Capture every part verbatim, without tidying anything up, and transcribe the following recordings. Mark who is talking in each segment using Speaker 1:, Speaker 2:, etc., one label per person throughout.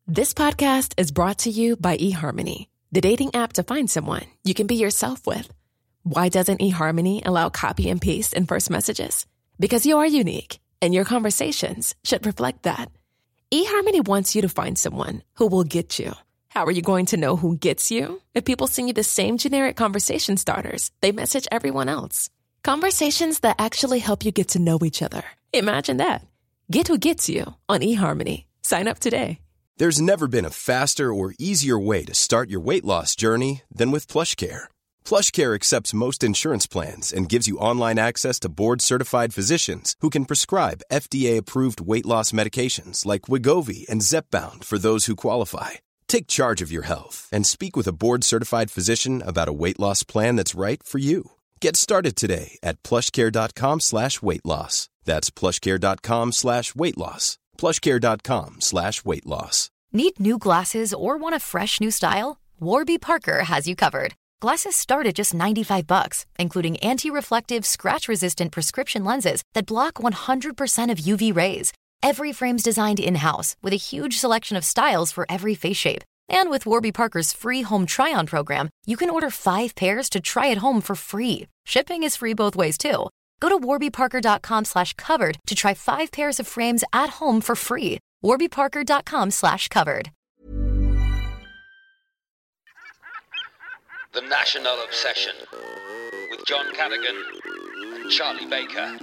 Speaker 1: This podcast is brought to you by eHarmony, the dating app to find someone you can be yourself with. Why doesn't eHarmony allow copy and paste in first messages? Because you are unique, and your conversations should reflect that. eHarmony wants you to find someone who will get you. How are you going to know who gets you? If people send you the same generic conversation starters they message everyone else. Conversations that actually help you get to know each other. Imagine that. Get who gets you on eHarmony. Sign up today.
Speaker 2: There's never been a faster or easier way to start your weight loss journey than with PlushCare. PlushCare accepts most insurance plans and gives you online access to board-certified physicians who can prescribe F D A-approved weight loss medications like Wegovy and Zepbound for those who qualify. Take charge of your health and speak with a board-certified physician about a weight loss plan that's right for you. Get started today at plushcare.com slash weight loss. That's plushcare.com slash weight loss. plushcare.com slash weight loss.
Speaker 3: Need new glasses or want a fresh new style? Warby Parker has you covered. Glasses start at just ninety-five bucks, including anti-reflective, scratch-resistant prescription lenses that block one hundred percent of U V rays. Every frame's designed in-house with a huge selection of styles for every face shape. And with Warby Parker's free home try-on program, you can order five pairs to try at home for free. Shipping is free both ways, too. Go to warbyparker.com slash covered to try five pairs of frames at home for free. warbyparker.com slash covered.
Speaker 4: The National Obsession with John Cadogan and Charlie Baker.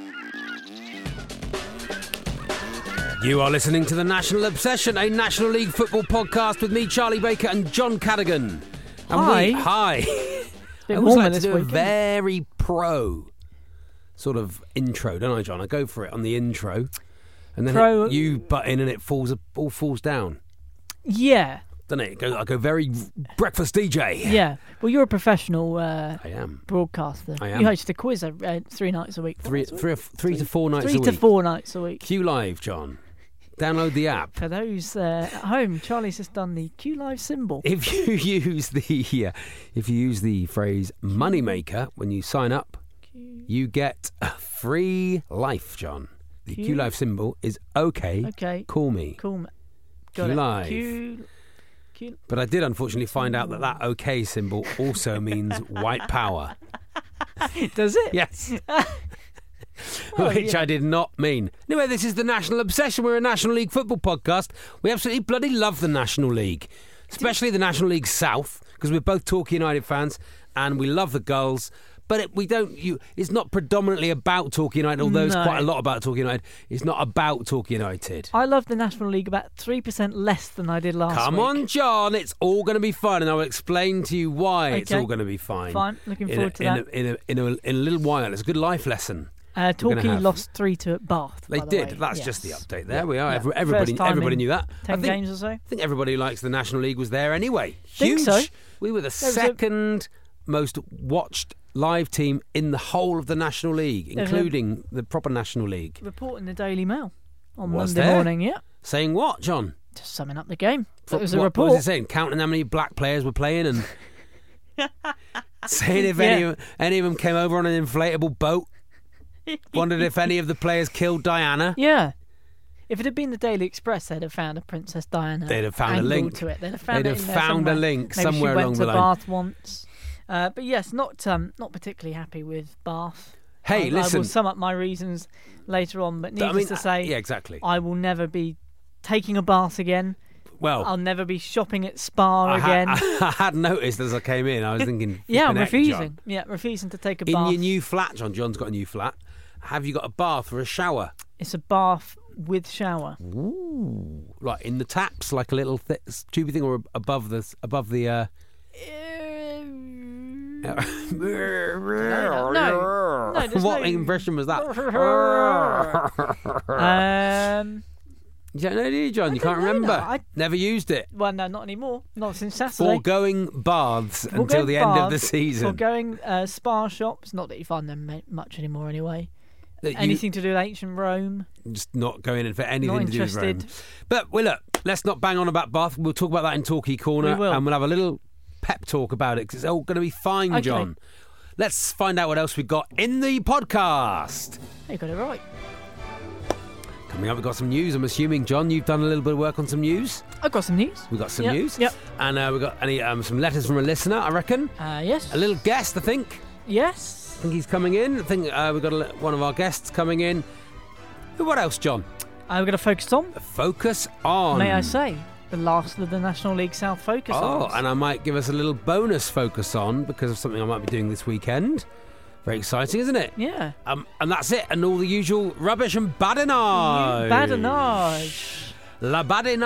Speaker 5: You are listening to The National Obsession, a National League football podcast with me, Charlie Baker, and John Cadogan. And
Speaker 6: Hi.
Speaker 5: We, hi. I always like to do a very pro sort of intro, don't I, John? I go for it on the intro, and then
Speaker 6: Pro-
Speaker 5: it, you butt in and it falls all falls down.
Speaker 6: Yeah.
Speaker 5: Doesn't it? it goes, I go very breakfast D J.
Speaker 6: Yeah. Well, you're a professional uh,
Speaker 5: I am.
Speaker 6: broadcaster.
Speaker 5: I am.
Speaker 6: You host a quiz uh, three nights a week.
Speaker 5: Three,
Speaker 6: nights a week?
Speaker 5: three, or, three to four nights
Speaker 6: Three
Speaker 5: a week.
Speaker 6: to four nights a week.
Speaker 5: Q Live, John. Download the app.
Speaker 6: For those uh, at home, Charlie's just done the Q Live symbol.
Speaker 5: If you use the uh, if you use the phrase moneymaker when you sign up,
Speaker 6: Q-
Speaker 5: you get a free life, John. The
Speaker 6: Q-
Speaker 5: Q Live symbol is okay.
Speaker 6: Okay.
Speaker 5: Call me.
Speaker 6: Cool. ma- Got
Speaker 5: Q
Speaker 6: it.
Speaker 5: Live.
Speaker 6: Q, Q.
Speaker 5: But I did unfortunately find out that that okay symbol also means white power.
Speaker 6: Does it?
Speaker 5: Yes.
Speaker 6: Well,
Speaker 5: Which
Speaker 6: yeah.
Speaker 5: I did not mean. Anyway, this is the National Obsession. We're a National League football podcast. We absolutely bloody love the National League, especially the National League South, because we're both Torquay United fans and we love the Gulls. But it, we don't. You, it's not predominantly about Torquay United, although it's
Speaker 6: No.
Speaker 5: quite a lot about Torquay United. It's not about Torquay United.
Speaker 6: I love the National League about three percent less than I did last
Speaker 5: Come
Speaker 6: week.
Speaker 5: on, John. It's all going to be fun, and I will explain to you why it's
Speaker 6: Okay.
Speaker 5: all going to be fine.
Speaker 6: Fine. Looking
Speaker 5: in
Speaker 6: forward
Speaker 5: a,
Speaker 6: to
Speaker 5: in
Speaker 6: that.
Speaker 5: A, in, a, in, a, in a little while. It's a good life lesson.
Speaker 6: Uh,
Speaker 5: we're gonna
Speaker 6: Torquay
Speaker 5: have.
Speaker 6: lost three to at Bath.
Speaker 5: They
Speaker 6: by the
Speaker 5: did.
Speaker 6: way.
Speaker 5: That's
Speaker 6: Yes.
Speaker 5: just the update. There
Speaker 6: Yeah.
Speaker 5: we are.
Speaker 6: Yeah.
Speaker 5: Every- Everybody,
Speaker 6: First time
Speaker 5: everybody
Speaker 6: in
Speaker 5: knew that.
Speaker 6: Ten
Speaker 5: I think,
Speaker 6: games or so.
Speaker 5: I think everybody who likes the National League was there anyway.
Speaker 6: Think
Speaker 5: Huge.
Speaker 6: so.
Speaker 5: We were the
Speaker 6: There was a-
Speaker 5: second most watched live team in the whole of the National League,
Speaker 6: There was a-
Speaker 5: including the proper National League.
Speaker 6: Report in the Daily Mail on
Speaker 5: Was
Speaker 6: Monday
Speaker 5: there?
Speaker 6: morning. Yeah.
Speaker 5: Saying what, John?
Speaker 6: Just summing up the game.
Speaker 5: What-
Speaker 6: It was a
Speaker 5: what,
Speaker 6: report.
Speaker 5: What was it saying? Counting how many black players were playing and saying if any,
Speaker 6: Yeah.
Speaker 5: of, any of them came over on an inflatable boat. Wondered if any of the players killed Diana.
Speaker 6: Yeah. If it had been the Daily Express, they'd have found a Princess Diana.
Speaker 5: They'd have found a
Speaker 6: angle
Speaker 5: link.
Speaker 6: to it. They'd have found,
Speaker 5: They'd
Speaker 6: it
Speaker 5: have
Speaker 6: in there
Speaker 5: found a
Speaker 6: somewhere.
Speaker 5: link
Speaker 6: Maybe
Speaker 5: somewhere
Speaker 6: she went
Speaker 5: along
Speaker 6: to
Speaker 5: the line.
Speaker 6: Bath once. Uh, but yes, not um, not particularly happy with Bath.
Speaker 5: Hey,
Speaker 6: I,
Speaker 5: listen.
Speaker 6: I will sum up my reasons later on, but needless
Speaker 5: I mean,
Speaker 6: to say,
Speaker 5: yeah, exactly.
Speaker 6: I will never be taking a bath again.
Speaker 5: Well,
Speaker 6: I'll never be shopping at Spa
Speaker 5: I
Speaker 6: again.
Speaker 5: had, I had noticed as I came in, I was thinking,
Speaker 6: yeah, I'm
Speaker 5: flipping heck,
Speaker 6: refusing.
Speaker 5: John.
Speaker 6: Yeah, refusing to take a
Speaker 5: In
Speaker 6: bath.
Speaker 5: your new flat, John, John's got a new flat. Have you got a bath or a shower?
Speaker 6: It's a bath with shower.
Speaker 5: Ooh. Like in the taps, like a little th- tubey thing, or above the above the. Uh...
Speaker 6: no, no, there's
Speaker 5: what
Speaker 6: no-
Speaker 5: impression was that?
Speaker 6: um,
Speaker 5: You don't know, do you, John? You
Speaker 6: don't
Speaker 5: can't
Speaker 6: know,
Speaker 5: remember.
Speaker 6: no, I-
Speaker 5: Never used it.
Speaker 6: well, no, not anymore. Not since Saturday.
Speaker 5: Foregoing baths until
Speaker 6: Foregoing
Speaker 5: the end of the
Speaker 6: baths,
Speaker 5: season.
Speaker 6: Foregoing uh, spa shops. Not that you find them ma- much anymore, anyway.
Speaker 5: That you-
Speaker 6: Anything to do with ancient Rome.
Speaker 5: Just not going in for anything
Speaker 6: Not
Speaker 5: to do with Rome.
Speaker 6: interested.
Speaker 5: But well, look, let's not bang on about Bath. We'll talk about that in Torquay Corner,
Speaker 6: We will.
Speaker 5: and we'll have a little pep talk about it because it's all going to be fine,
Speaker 6: Okay.
Speaker 5: John. Let's find out what else we got in the podcast.
Speaker 6: You got it right.
Speaker 5: Coming up, we've got some news. I'm assuming, John, you've done a little bit of work on some news.
Speaker 6: I've got some news.
Speaker 5: We've got some
Speaker 6: Yep,
Speaker 5: news.
Speaker 6: yep.
Speaker 5: And uh, we've got any um, some letters from a listener, I reckon.
Speaker 6: Uh, yes.
Speaker 5: A little guest, I think.
Speaker 6: Yes.
Speaker 5: I think he's coming in. I think uh, we've got a, one of our guests coming in. What else, John?
Speaker 6: Uh, we're going to focus on,
Speaker 5: Focus on.
Speaker 6: may I say, the last of the National League South focus
Speaker 5: Oh,
Speaker 6: ons.
Speaker 5: and I might give us a little bonus focus on because of something I might be doing this weekend. Very exciting, isn't it?
Speaker 6: Yeah.
Speaker 5: Um, and that's it. And all the usual rubbish and badinage.
Speaker 6: Badinage.
Speaker 5: La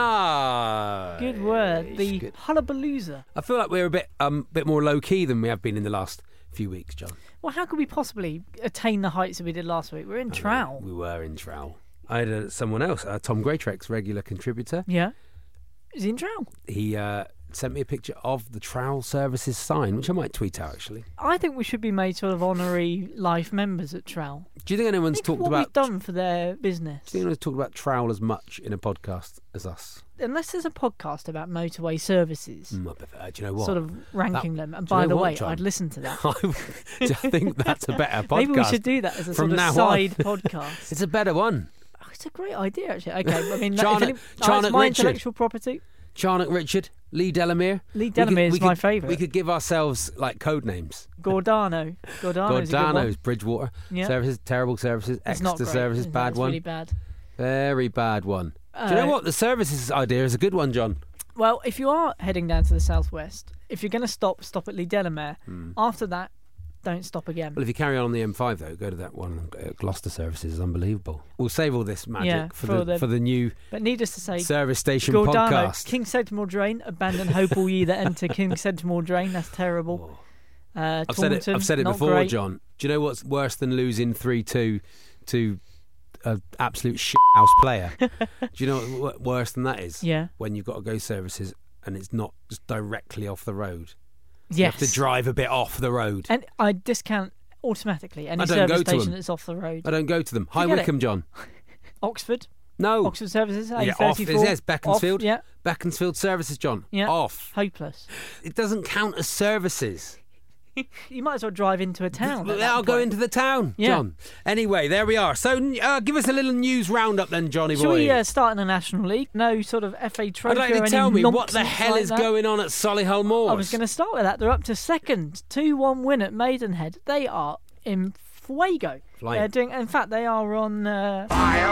Speaker 5: badinage.
Speaker 6: Good word. The
Speaker 5: Good.
Speaker 6: hullabalooza.
Speaker 5: I feel like we're a bit um bit more low key than we have been in the last few weeks, John.
Speaker 6: Well, how could we possibly attain the heights that we did last week? We're in trowel.
Speaker 5: We were in trowel. I had uh, someone else, uh, Tom Greatrex, regular contributor.
Speaker 6: Yeah. Is he in trowel?
Speaker 5: He uh, sent me a picture of the trowel services sign, which I might tweet out, actually.
Speaker 6: I think we should be made sort of honorary life members at trowel.
Speaker 5: Do you think anyone's
Speaker 6: Think
Speaker 5: talked
Speaker 6: what
Speaker 5: about...
Speaker 6: we've done for their business.
Speaker 5: Do you think anyone's talked about trowel as much in a podcast as us?
Speaker 6: Unless there's a podcast about motorway services,
Speaker 5: Mm, I prefer, do you know what?
Speaker 6: sort of ranking
Speaker 5: That-
Speaker 6: them. And
Speaker 5: do you
Speaker 6: by
Speaker 5: know
Speaker 6: the
Speaker 5: what,
Speaker 6: way,
Speaker 5: John?
Speaker 6: I'd listen to that.
Speaker 5: I think that's a better podcast.
Speaker 6: Maybe we should do that as a
Speaker 5: from
Speaker 6: sort of
Speaker 5: now on.
Speaker 6: side podcast.
Speaker 5: It's a better one.
Speaker 6: Oh, it's a great idea, actually. Okay, I mean,
Speaker 5: Charnock-
Speaker 6: if any, oh,
Speaker 5: Charnock
Speaker 6: it's my
Speaker 5: Richard.
Speaker 6: intellectual property.
Speaker 5: Charnock Richard, Lee Delamere.
Speaker 6: Lee
Speaker 5: We could-
Speaker 6: Delamere is
Speaker 5: we
Speaker 6: my
Speaker 5: could-
Speaker 6: favourite.
Speaker 5: We could give ourselves like code names.
Speaker 6: Gordano. Gordano's a good one.
Speaker 5: Gordano's, Bridgewater.
Speaker 6: Yeah.
Speaker 5: Services, terrible services.
Speaker 6: It's not
Speaker 5: Exeter
Speaker 6: great.
Speaker 5: services,
Speaker 6: It's
Speaker 5: bad
Speaker 6: it's
Speaker 5: one.
Speaker 6: really bad.
Speaker 5: Very bad one. Do you know
Speaker 6: Uh,
Speaker 5: what? The services idea is a good one, John.
Speaker 6: Well, if you are heading down to the southwest, if you're going to stop, stop at Lee Delamere. After that, don't stop again.
Speaker 5: Well, if you carry on on the M five, though, go to that one. uh, Gloucester services is unbelievable. We'll save all this magic
Speaker 6: Yeah,
Speaker 5: for,
Speaker 6: for
Speaker 5: the,
Speaker 6: the-
Speaker 5: for the new
Speaker 6: But needless to say,
Speaker 5: service station
Speaker 6: Gordano,
Speaker 5: podcast.
Speaker 6: King Sedgemoor Drain, abandon hope all ye that enter King Sedgemoor Drain. That's terrible. Uh,
Speaker 5: I've said it.
Speaker 6: Taunton,
Speaker 5: I've said it
Speaker 6: not
Speaker 5: before,
Speaker 6: great.
Speaker 5: John. Do you know what's worse than losing three two to an absolute shit house player? Do you know what worse than that is?
Speaker 6: Yeah.
Speaker 5: When you've got to go services and it's not just directly off the road.
Speaker 6: Yes.
Speaker 5: You have to drive a bit off the road.
Speaker 6: And I discount automatically any
Speaker 5: I don't
Speaker 6: service
Speaker 5: go to
Speaker 6: station
Speaker 5: them.
Speaker 6: that's off the road.
Speaker 5: I don't go to them. Hi
Speaker 6: Forget it.
Speaker 5: Wycombe, John.
Speaker 6: Oxford,
Speaker 5: No.
Speaker 6: Oxford Services,
Speaker 5: Yeah,
Speaker 6: A
Speaker 5: off.
Speaker 6: thirty-four.
Speaker 5: Yes, Beaconsfield.
Speaker 6: Off, yeah,
Speaker 5: Beaconsfield services, John.
Speaker 6: yeah.
Speaker 5: Off.
Speaker 6: Hopeless.
Speaker 5: It doesn't count as services.
Speaker 6: You might as well drive into a town. at that
Speaker 5: I'll go
Speaker 6: point.
Speaker 5: into the town,
Speaker 6: Yeah.
Speaker 5: John. Anyway, there we are. So uh, give us a little news roundup then, Johnny
Speaker 6: Shall
Speaker 5: boy.
Speaker 6: we uh, start in the National League? No sort of F A trophy
Speaker 5: I'd like you
Speaker 6: or
Speaker 5: to
Speaker 6: any
Speaker 5: tell me what the
Speaker 6: nonsense
Speaker 5: hell
Speaker 6: like
Speaker 5: is
Speaker 6: that?
Speaker 5: going on at Solihull Moors.
Speaker 6: I was going to start with that. They're up to second, two one win at Maidenhead. They are in fuego.
Speaker 5: Flying.
Speaker 6: They're doing. In fact, they are on. Uh,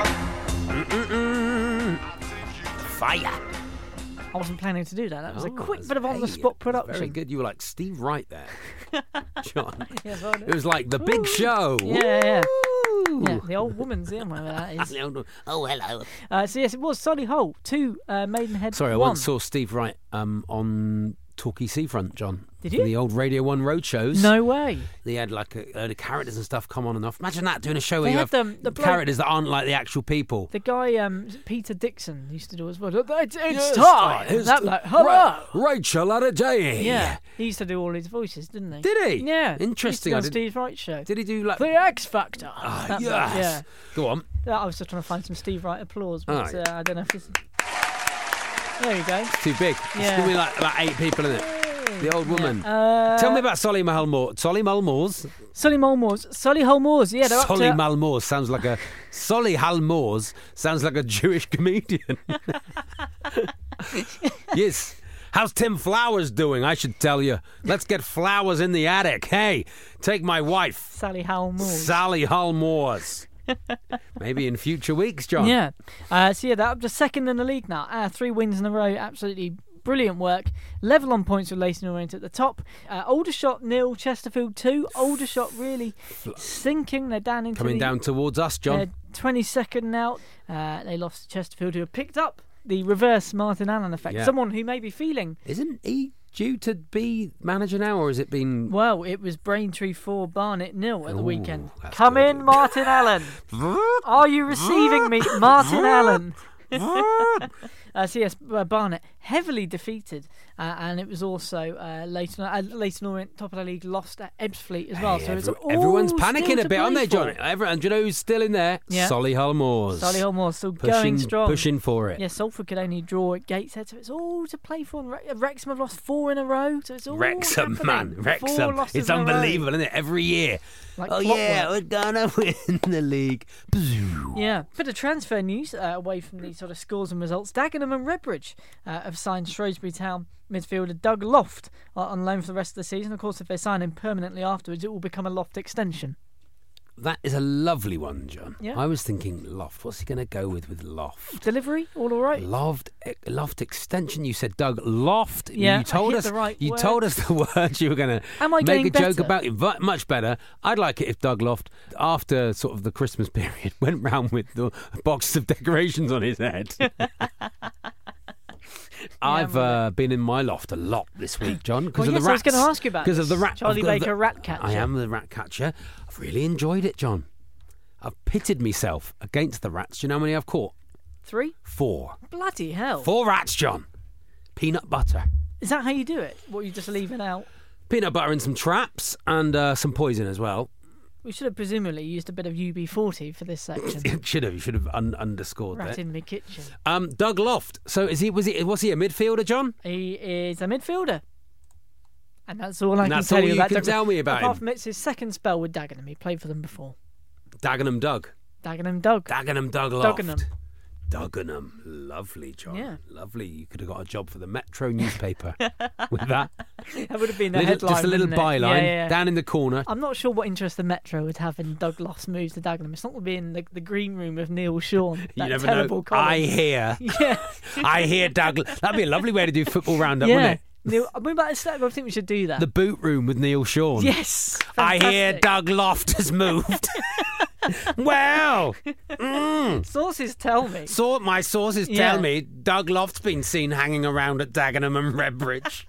Speaker 5: Fire.
Speaker 6: I wasn't planning to do that. That was a
Speaker 5: Oh,
Speaker 6: quick
Speaker 5: that's-
Speaker 6: bit of on the
Speaker 5: hey,
Speaker 6: spot
Speaker 5: that's
Speaker 6: production.
Speaker 5: Very good. You were like Steve Wright there, John.
Speaker 6: Yes, well done.
Speaker 5: It was like the big show.
Speaker 6: Yeah, yeah.
Speaker 5: Woo!
Speaker 6: Yeah, the old woman's in whatever that is.
Speaker 5: Oh, hello.
Speaker 6: Uh, so yes, it was Solihull two, uh, Maidenhead
Speaker 5: Sorry, I
Speaker 6: one.
Speaker 5: once saw Steve Wright um, on Torquay Seafront, John.
Speaker 6: Did
Speaker 5: For
Speaker 6: you?
Speaker 5: the old Radio One road shows.
Speaker 6: No way.
Speaker 5: They had like a load of characters and stuff come on and off. Imagine that, doing a show where
Speaker 6: They
Speaker 5: you
Speaker 6: had
Speaker 5: have
Speaker 6: them- the bloke-
Speaker 5: characters that aren't like the actual people.
Speaker 6: The guy, um, Peter Dixon, used to do as well. It's, it's
Speaker 5: Yes,
Speaker 6: time.
Speaker 5: it's
Speaker 6: that
Speaker 5: t-
Speaker 6: like, hello.
Speaker 5: Ra- Rachel Adedayi.
Speaker 6: Yeah, he used to do all his voices, didn't he?
Speaker 5: Did he?
Speaker 6: Yeah.
Speaker 5: Interesting.
Speaker 6: He
Speaker 5: I
Speaker 6: used to do on
Speaker 5: didn't-
Speaker 6: Steve Wright show.
Speaker 5: Did he do like...
Speaker 6: The X Factor.
Speaker 5: Ah,
Speaker 6: That-
Speaker 5: yes.
Speaker 6: that- yeah.
Speaker 5: Go on.
Speaker 6: Yeah, I was just trying to find some Steve Wright applause, but
Speaker 5: Oh,
Speaker 6: uh, I don't know if this. There you go.
Speaker 5: Too big.
Speaker 6: Yeah.
Speaker 5: It's going to be like about eight people in it. The old woman.
Speaker 6: Uh,
Speaker 5: Tell me about Solihull Moors. Solihull Moors.
Speaker 6: Solihull Moors. Solihull Moors. Yeah, they're up to.
Speaker 5: Solihull Moors sounds like a... Solihull Moors sounds like a Jewish comedian. Yes. How's Tim Flowers doing? I should tell you. Let's get flowers in the attic. Hey, take my wife,
Speaker 6: Sally Howell Moors.
Speaker 5: Sally Hull Moors. Maybe in future weeks, John.
Speaker 6: Yeah. Uh, so yeah, they're up to second in the league now. Uh, three wins in a row. Absolutely brilliant work. Level on points with Leyton Orient at the top. Uh, Aldershot nil, Chesterfield two. Aldershot really sinking. They're down into
Speaker 5: Coming
Speaker 6: the,
Speaker 5: down towards us, John.
Speaker 6: They're twenty-second now. Uh, they lost to Chesterfield, who have picked up the reverse Martin Allen effect.
Speaker 5: Yeah.
Speaker 6: Someone who may be feeling.
Speaker 5: Isn't he due to be manager now, or has it been...
Speaker 6: Well, it was Braintree four, Barnet nil at the
Speaker 5: Ooh,
Speaker 6: weekend.
Speaker 5: that's
Speaker 6: Come
Speaker 5: good.
Speaker 6: in, Martin Allen. Are you receiving me, Martin Allen? uh, so yes, uh, Barnet heavily defeated uh, and it was also uh, Leighton, uh, Leighton Orient, top of the league, lost at Ebbsfleet as well.
Speaker 5: Hey,
Speaker 6: so
Speaker 5: every-
Speaker 6: it's all
Speaker 5: everyone's
Speaker 6: still
Speaker 5: panicking a
Speaker 6: to
Speaker 5: bit, aren't
Speaker 6: play
Speaker 5: they, John?
Speaker 6: for.
Speaker 5: Everyone, do you know who's still in there?
Speaker 6: Yeah.
Speaker 5: Solihull Moors.
Speaker 6: Solihull Moors still
Speaker 5: pushing,
Speaker 6: going strong.
Speaker 5: pushing for it.
Speaker 6: Yeah, Salford could only draw at Gateshead, so it's all to play for. And Re- Wrexham have lost four in a row, so it's all
Speaker 5: Wrexham,
Speaker 6: happening.
Speaker 5: man,
Speaker 6: Four
Speaker 5: Wrexham.
Speaker 6: losses
Speaker 5: It's
Speaker 6: in a row.
Speaker 5: unbelievable, isn't it? Every year.
Speaker 6: Like
Speaker 5: oh,
Speaker 6: clockwork.
Speaker 5: yeah, we're going to win the league.
Speaker 6: Yeah, bit of transfer news uh, away from the sort of scores and results. Dagenham and Redbridge uh, have signed Shrewsbury Town midfielder Doug Loft uh, on loan for the rest of the season. Of course, if they sign him permanently afterwards, it will become a Loft extension.
Speaker 5: That is a lovely one, John.
Speaker 6: Yeah.
Speaker 5: I was thinking Loft. What's he going to go with with Loft?
Speaker 6: Delivery, all all right.
Speaker 5: Loft, Loft extension. You said Doug Loft.
Speaker 6: Yeah,
Speaker 5: you told
Speaker 6: I hit
Speaker 5: us.
Speaker 6: the right
Speaker 5: you
Speaker 6: word.
Speaker 5: told us the words you were going to
Speaker 6: Am I
Speaker 5: make
Speaker 6: getting
Speaker 5: a joke
Speaker 6: better?
Speaker 5: about. It. But much better. I'd like it if Doug Loft, after sort of the Christmas period, went round with the boxes of decorations on his head. I've uh, been in my loft a lot this week, John, because
Speaker 6: Well,
Speaker 5: of
Speaker 6: yes,
Speaker 5: the
Speaker 6: I
Speaker 5: rats.
Speaker 6: was going to ask you about
Speaker 5: because
Speaker 6: this.
Speaker 5: of the rat.
Speaker 6: Charlie
Speaker 5: of the-
Speaker 6: Baker
Speaker 5: the-
Speaker 6: rat catcher.
Speaker 5: I am the rat catcher. I've really enjoyed it, John. I've pitted myself against the rats. Do you know how many I've caught?
Speaker 6: Three?
Speaker 5: Four.
Speaker 6: Bloody hell.
Speaker 5: Four rats, John. Peanut butter.
Speaker 6: Is that how you do it? What, you just leave it out?
Speaker 5: Peanut butter and some traps and uh, some poison as well.
Speaker 6: We should have presumably used a bit of U B forty for this section.
Speaker 5: It should have. You should have un- underscored
Speaker 6: Rat
Speaker 5: that.
Speaker 6: in my kitchen.
Speaker 5: Um, Doug Loft. So is he? Was he? Was he a midfielder, John?
Speaker 6: He is a midfielder. And that's all I
Speaker 5: And
Speaker 6: can
Speaker 5: that's
Speaker 6: tell
Speaker 5: all
Speaker 6: you
Speaker 5: you
Speaker 6: about
Speaker 5: can
Speaker 6: Dagenham.
Speaker 5: tell me about
Speaker 6: Apart
Speaker 5: him.
Speaker 6: from it's his second spell with Dagenham. He played for them before.
Speaker 5: Dagenham Doug.
Speaker 6: Dagenham Doug.
Speaker 5: Dagenham Doug Loft.
Speaker 6: Dagenham.
Speaker 5: Dagenham. Lovely, John.
Speaker 6: Yeah.
Speaker 5: Lovely. You could have got a job for the Metro newspaper with that.
Speaker 6: That would have been the
Speaker 5: Little-
Speaker 6: headline.
Speaker 5: just a little
Speaker 6: wouldn't it?
Speaker 5: byline
Speaker 6: Yeah, yeah, yeah.
Speaker 5: down in the corner.
Speaker 6: I'm not sure what interest the Metro would have in Doug Loft's moves to Dagenham. It's not going to be in the, the green room of Neil Sean.
Speaker 5: You
Speaker 6: That
Speaker 5: never
Speaker 6: terrible
Speaker 5: know.
Speaker 6: column.
Speaker 5: I hear.
Speaker 6: Yeah.
Speaker 5: I hear Doug. That'd be a lovely way to do football roundup,
Speaker 6: yeah.
Speaker 5: wouldn't it?
Speaker 6: Neil, I, mean, I think we should do that.
Speaker 5: The boot room with Neil Sean.
Speaker 6: Yes.
Speaker 5: I hear
Speaker 6: Fantastic.
Speaker 5: Doug Loft has moved. Well, mm.
Speaker 6: Sources tell me.
Speaker 5: so my sources
Speaker 6: Yeah.
Speaker 5: tell me Doug Loft's been seen hanging around at Dagenham and Redbridge.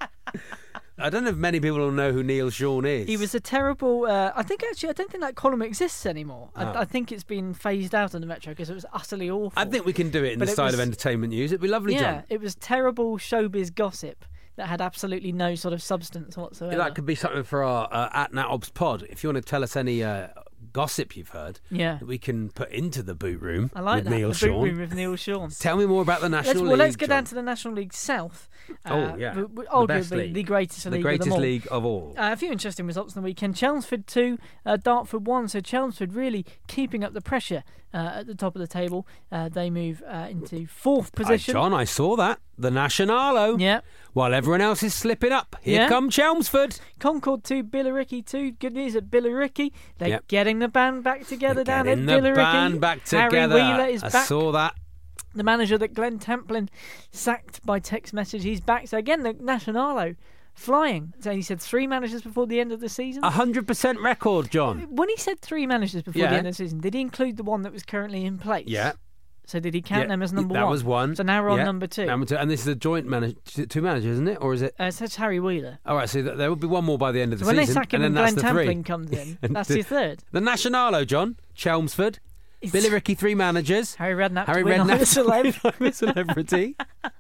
Speaker 5: I don't know if many people will know who Neil Sean is.
Speaker 6: He was a terrible. Uh, I think actually, I don't think that column exists anymore.
Speaker 5: Oh.
Speaker 6: I, I think it's been phased out on the Metro because it was utterly awful.
Speaker 5: I think we can do it in
Speaker 6: But
Speaker 5: the
Speaker 6: it
Speaker 5: style
Speaker 6: was-
Speaker 5: of entertainment news. It'd be lovely,
Speaker 6: yeah,
Speaker 5: John.
Speaker 6: it was terrible showbiz gossip that had absolutely no sort of substance whatsoever.
Speaker 5: That could be something for our uh, at Nat Obs pod. If you want to tell us any uh, gossip you've heard,
Speaker 6: Yeah.
Speaker 5: that we can put into the boot room
Speaker 6: I like
Speaker 5: with
Speaker 6: that.
Speaker 5: Neil
Speaker 6: the
Speaker 5: Sean.
Speaker 6: boot room with Neil Sean.
Speaker 5: Tell me more about the National
Speaker 6: Let's,
Speaker 5: League.
Speaker 6: well, let's get
Speaker 5: John.
Speaker 6: down to the National League South.
Speaker 5: Oh,
Speaker 6: uh,
Speaker 5: yeah.
Speaker 6: w- w-
Speaker 5: The best
Speaker 6: Arguably
Speaker 5: league.
Speaker 6: the greatest
Speaker 5: the
Speaker 6: league
Speaker 5: greatest
Speaker 6: of them all.
Speaker 5: league of all.
Speaker 6: Uh, a few interesting results on the weekend. Chelmsford two, uh, Dartford one. So Chelmsford really keeping up the pressure uh, at the top of the table. Uh, they move uh, into fourth
Speaker 5: Hi,
Speaker 6: position.
Speaker 5: John, I saw that. The Nationalo.
Speaker 6: Yeah.
Speaker 5: While everyone else is slipping up. Here
Speaker 6: Yeah.
Speaker 5: come Chelmsford.
Speaker 6: Concord two, Billericay two. Good news at Billericay. They're
Speaker 5: Yep.
Speaker 6: getting the band back together
Speaker 5: They're
Speaker 6: down at
Speaker 5: getting the
Speaker 6: Billericay.
Speaker 5: band back together.
Speaker 6: Harry Wheeler is
Speaker 5: I
Speaker 6: back.
Speaker 5: saw that.
Speaker 6: The manager that Glenn Templin sacked by text message, he's back. So again, the Nationalo flying. So he said three managers before the end of the season.
Speaker 5: A hundred percent record, John.
Speaker 6: When he said three managers before
Speaker 5: Yeah.
Speaker 6: the end of the season, did he include the one that was currently in place?
Speaker 5: Yeah.
Speaker 6: So did he count
Speaker 5: Yeah,
Speaker 6: them as number
Speaker 5: that
Speaker 6: one?
Speaker 5: was one.
Speaker 6: So now we're on
Speaker 5: Yeah.
Speaker 6: number two.
Speaker 5: Number two. And this is a joint manage- two managers, isn't it? Or is it?
Speaker 6: Uh, so that's Harry Wheeler.
Speaker 5: All right, so th- there will be one more by the end of the
Speaker 6: So when they
Speaker 5: season.
Speaker 6: sack him
Speaker 5: and
Speaker 6: and,
Speaker 5: then
Speaker 6: Glenn
Speaker 5: that's the three.
Speaker 6: Tamplin comes in,
Speaker 5: And
Speaker 6: that's
Speaker 5: the-
Speaker 6: your third.
Speaker 5: The Nationalo, John. Chelmsford.
Speaker 6: It's
Speaker 5: Billericay, three managers.
Speaker 6: Harry Redknapp
Speaker 5: Harry
Speaker 6: to win I'm a
Speaker 5: Redknapp.
Speaker 6: Celeb.
Speaker 5: I'm a celebrity.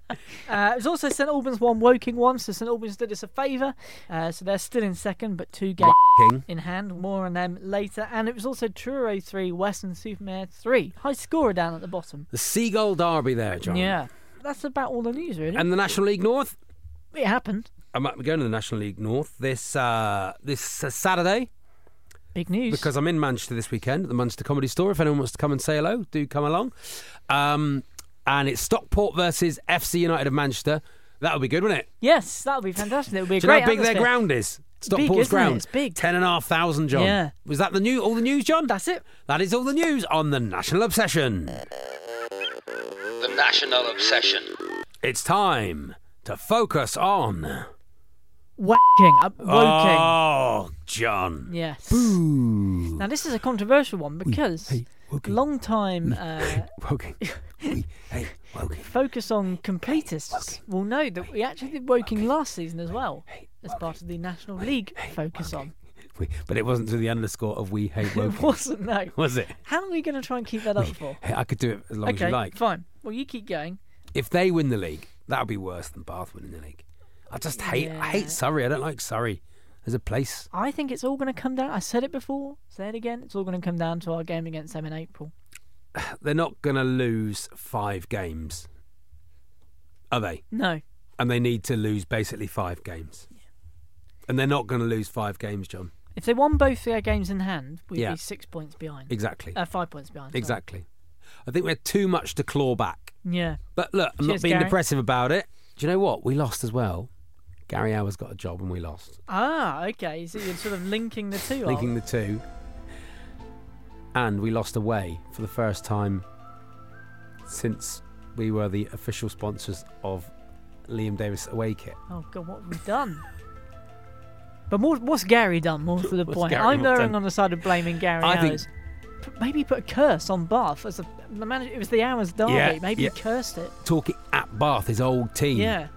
Speaker 6: Uh, it was also St Albans one, Woking one, so St Albans did us a favour. Uh, so they're still in second, but two games
Speaker 5: King.
Speaker 6: in hand. More on them later. And it was also Truro three, Western Supermare three. High scorer down at the bottom.
Speaker 5: The Seagull Derby there, John.
Speaker 6: Yeah. That's about all the news, really.
Speaker 5: And the National League North.
Speaker 6: it happened.
Speaker 5: I'm going to the National League North this uh, this uh, Saturday
Speaker 6: Big news.
Speaker 5: because I'm in Manchester this weekend at the Manchester Comedy Store. If anyone wants to come and say hello, do come along. Um, and it's Stockport versus F C United of Manchester. That would be good, wouldn't it?
Speaker 6: Yes, that would be fantastic. It would be a
Speaker 5: Do you know
Speaker 6: great
Speaker 5: how big their
Speaker 6: atmosphere.
Speaker 5: ground is?
Speaker 6: Big,
Speaker 5: Stockport's
Speaker 6: isn't it?
Speaker 5: ground.
Speaker 6: It's big.
Speaker 5: Ten and a half thousand, John.
Speaker 6: Yeah.
Speaker 5: Was that the new all the news, John?
Speaker 6: That's it.
Speaker 5: That is all the news on the National Obsession.
Speaker 4: The National Obsession.
Speaker 5: It's time to focus on.
Speaker 6: Whacking. Uh, woking.
Speaker 5: Oh, John.
Speaker 6: Yes. Now, this is a controversial one because
Speaker 5: hey, woking.
Speaker 6: long time uh,
Speaker 5: Woking. We, hey, Woking.
Speaker 6: focus on completists will know that we actually did Woking last season as well as part of the National League focus on.
Speaker 5: We, but it wasn't to the underscore of we hate
Speaker 6: It
Speaker 5: Woking.
Speaker 6: wasn't, no.
Speaker 5: Was it?
Speaker 6: How are we going to try and keep that up for?
Speaker 5: Hey, I could do it as long as
Speaker 6: Okay,
Speaker 5: you like.
Speaker 6: fine. Well, you keep going.
Speaker 5: If they win the league, that would be worse than Bath winning the league. I just hate
Speaker 6: Yeah.
Speaker 5: I hate Surrey. I don't like Surrey as a place.
Speaker 6: I think it's all going to come down. I said it before, say it again. It's all going to come down to our game against them in April.
Speaker 5: They're not going to lose five games, are they?
Speaker 6: No.
Speaker 5: And they need to lose basically five games. Yeah. And they're not going to lose five games, John.
Speaker 6: If they won both their games in hand, we'd
Speaker 5: Yeah.
Speaker 6: be six points behind.
Speaker 5: Exactly.
Speaker 6: Uh, five points behind. sorry.
Speaker 5: Exactly. I think we had too much to claw back.
Speaker 6: Yeah.
Speaker 5: But look, I'm
Speaker 6: Cheers,
Speaker 5: not being
Speaker 6: Gary.
Speaker 5: depressive about it. Do you know what? We lost as well. Gary Howar's got a job and we lost.
Speaker 6: Ah, okay. So you're sort of linking the two.
Speaker 5: Linking
Speaker 6: are
Speaker 5: the two. And we lost away for the first time since we were the official sponsors of Liam Davis away kit.
Speaker 6: Oh, God, what have we done? But more, what's Gary done, more to the
Speaker 5: What's
Speaker 6: point?
Speaker 5: Gary
Speaker 6: I'm
Speaker 5: not
Speaker 6: erring
Speaker 5: done?
Speaker 6: on the side of blaming Gary
Speaker 5: I think-
Speaker 6: Hours. P- Maybe put a curse on Bath. As a, the manager, it was the Hours derby.
Speaker 5: Yeah,
Speaker 6: Maybe
Speaker 5: yeah.
Speaker 6: he cursed it.
Speaker 5: Talking at Bath, his old team.
Speaker 6: Yeah.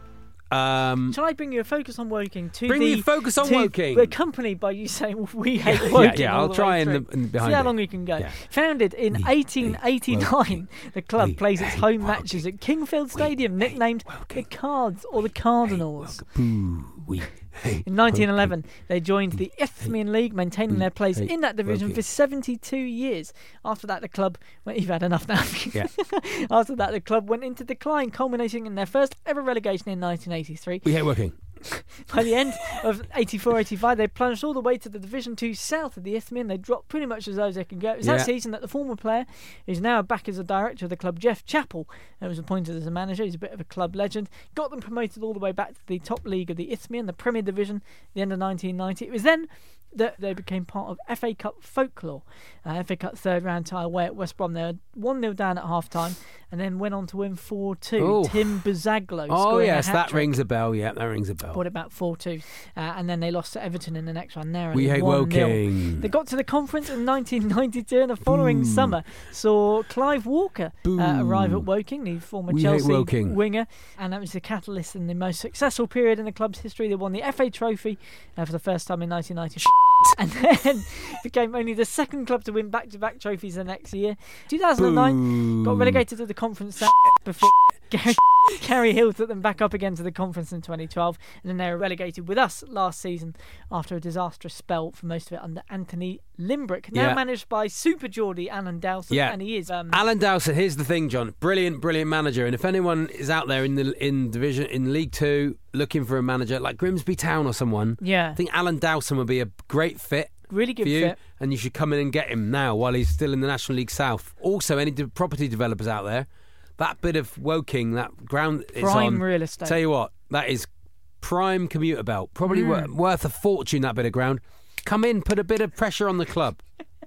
Speaker 5: Um,
Speaker 6: Shall I bring you a focus on Woking? To
Speaker 5: Bring
Speaker 6: the,
Speaker 5: me a focus on
Speaker 6: to-
Speaker 5: Woking.
Speaker 6: Accompanied by you saying, we hate
Speaker 5: yeah,
Speaker 6: Woking.
Speaker 5: yeah,
Speaker 6: all
Speaker 5: I'll
Speaker 6: the
Speaker 5: try
Speaker 6: way
Speaker 5: in
Speaker 6: through.
Speaker 5: the, in behind
Speaker 6: See how
Speaker 5: it.
Speaker 6: long we can go.
Speaker 5: Yeah.
Speaker 6: Founded in
Speaker 5: We
Speaker 6: eighteen eighty-nine,
Speaker 5: Woking.
Speaker 6: the club
Speaker 5: We
Speaker 6: plays its
Speaker 5: hate
Speaker 6: home
Speaker 5: Woking.
Speaker 6: matches at Kingfield Stadium,
Speaker 5: We hate
Speaker 6: nicknamed
Speaker 5: Woking.
Speaker 6: the Cards or the Cardinals.
Speaker 5: Boo, we hate
Speaker 6: In nineteen eleven,
Speaker 5: Woking.
Speaker 6: they joined the Isthmian League, maintaining
Speaker 5: We
Speaker 6: their place
Speaker 5: hate
Speaker 6: in that division
Speaker 5: Woking.
Speaker 6: for seventy-two years. After that, the club... Well, you've had enough now.
Speaker 5: Yeah.
Speaker 6: After that, the club went into decline, culminating in their first ever relegation in nineteen eighty-three.
Speaker 5: We hate Woking.
Speaker 6: By the end of eighty-four eighty-five, they plunged all the way to the Division two south of the Isthmian. They dropped pretty much as low as they can go. It was
Speaker 5: Yeah.
Speaker 6: that season that the former player, who's now back as a director of the club, Jeff Chappell, who was appointed as a manager. He's a bit of a club legend. Got them promoted all the way back to the top league of the Isthmian, the Premier Division, at the end of nineteen ninety. It was then that they became part of F A Cup folklore. Uh, F A Cup third round tie away at West Brom. They were one nil down at half time and then went on to win four two.
Speaker 5: Oh.
Speaker 6: Tim Buzaglo
Speaker 5: Oh,
Speaker 6: scoring
Speaker 5: yes,
Speaker 6: a
Speaker 5: that
Speaker 6: hat-trick.
Speaker 5: rings a bell. Yeah, that rings a bell.
Speaker 6: Brought it back four two. Uh, and then they lost to Everton in the next round narrowly.
Speaker 5: We hate
Speaker 6: one nil.
Speaker 5: Woking.
Speaker 6: They got to the conference in nineteen ninety-two, and the following
Speaker 5: Boo.
Speaker 6: summer saw Clive Walker
Speaker 5: Boo.
Speaker 6: uh, arrive at Woking, the former
Speaker 5: We hate
Speaker 6: Chelsea
Speaker 5: Woking.
Speaker 6: winger, and that was the catalyst in the most successful period in the club's history. They won the F A Trophy uh, for the first time in nineteen ninety, and then became only the second club to win back-to-back trophies the next year. two thousand nine got
Speaker 5: Boo.
Speaker 6: relegated to the Conference South before Gary, Gary Hill took them back up again to the conference in twenty twelve, and then they were relegated with us last season after a disastrous spell for most of it under Anthony Limbrick, now
Speaker 5: Yeah.
Speaker 6: managed by Super Geordie Alan Dowson,
Speaker 5: Yeah.
Speaker 6: and he is um,
Speaker 5: Alan Dowson, here's the thing, John. Brilliant, brilliant manager. And if anyone is out there in the in division in League Two looking for a manager like Grimsby Town or someone,
Speaker 6: yeah,
Speaker 5: I think Alan Dowson would be a great fit
Speaker 6: really good
Speaker 5: for you,
Speaker 6: fit.
Speaker 5: and you should come in and get him now while he's still in the National League South. Also, any de- property developers out there, that bit of Woking, that ground is
Speaker 6: Prime
Speaker 5: on.
Speaker 6: real estate.
Speaker 5: Tell you what, that is prime commuter belt. Probably
Speaker 6: Mm.
Speaker 5: wor- worth a fortune, that bit of ground. Come in, put a bit of pressure on the club.